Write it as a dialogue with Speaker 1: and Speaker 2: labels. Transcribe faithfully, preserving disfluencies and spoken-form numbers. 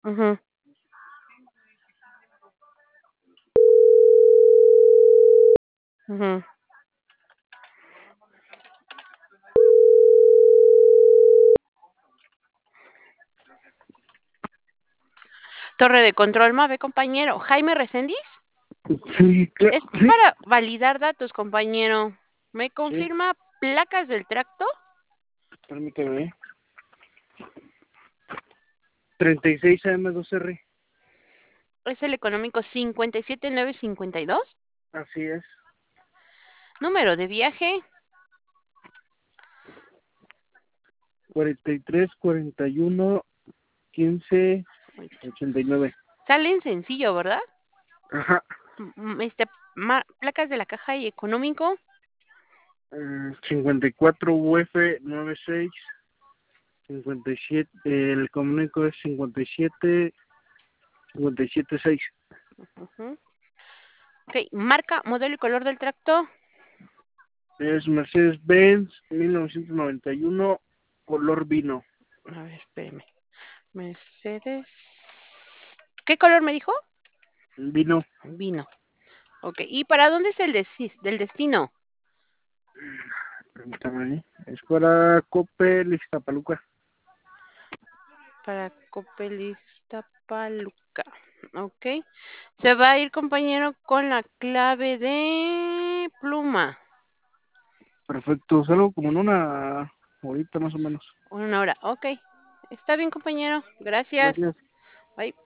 Speaker 1: Ujú. Ujú. Torre de control, Mave, compañero. ¿Jaime Reséndiz?
Speaker 2: Sí, cla
Speaker 1: Es
Speaker 2: sí.
Speaker 1: para validar datos, compañero. ¿Me
Speaker 2: Sí.
Speaker 1: confirma placas del tracto?
Speaker 2: Permíteme. treinta y seis A M dos R.
Speaker 1: ¿Es el económico cincuenta y siete nueve cincuenta y dos?
Speaker 2: Así es.
Speaker 1: ¿Número de viaje?
Speaker 2: cuarenta y tres, cuarenta y uno, quince, ochenta y nueve.
Speaker 1: Sale en sencillo, ¿verdad?
Speaker 2: Ajá.
Speaker 1: Mm, este, ma placas de la caja y económico.
Speaker 2: Eh, cincuenta y cuatro U F noventa y seis, cincuenta y siete, el económico es cincuenta y siete, cincuenta y siete seis.
Speaker 1: Ujú. Okey, marca, modelo y color del tracto.
Speaker 2: Es Mercedes-Benz mil novecientos noventa y uno, color vino.
Speaker 1: A ver, espéreme. Mercedes, ¿qué color me dijo?
Speaker 2: Vino.
Speaker 1: Vino. Okey, ¿y para dónde es el desis del destino?
Speaker 2: Permítame, ¿eh? Es para Coppel, Ixtapaluca.
Speaker 1: Para Coppel, Ixtapaluca. Okey. Se va a ir, compañero, con la clave de pluma.
Speaker 2: Perfecto, salgo como en una horita más o menos.
Speaker 1: una hora. Okey. Está bien, compañero. Gracias.
Speaker 2: Gracias.
Speaker 1: Bye.